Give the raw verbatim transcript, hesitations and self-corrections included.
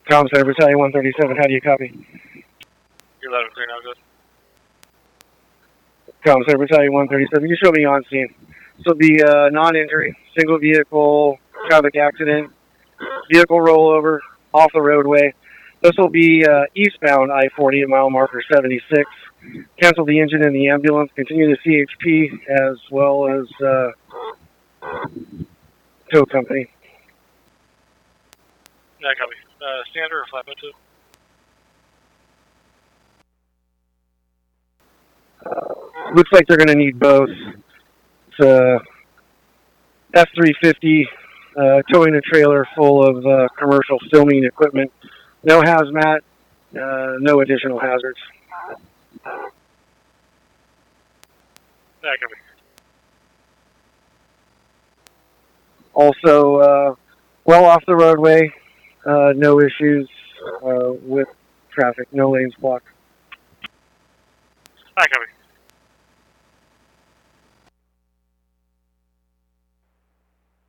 Com Center, Battalion one thirty-seven, how do you copy? You're loud and clear now, good. Com Center, Battalion one thirty-seven, you show me on scene. This will be uh, non-injury, single vehicle traffic accident, vehicle rollover, off the roadway. This will be uh, eastbound I forty at mile marker seventy-six. Cancel the engine in the ambulance, continue the C H P as well as uh, tow company. Yeah, copy. Uh, standard or flatbed too? Uh, looks like they're going to need both. It's a F three fifty uh, towing a trailer full of uh, commercial filming equipment. No hazmat, uh, no additional hazards. Yeah, copy. Also, uh, well off the roadway, uh, no issues uh, with traffic, no lanes blocked. Yeah, copy.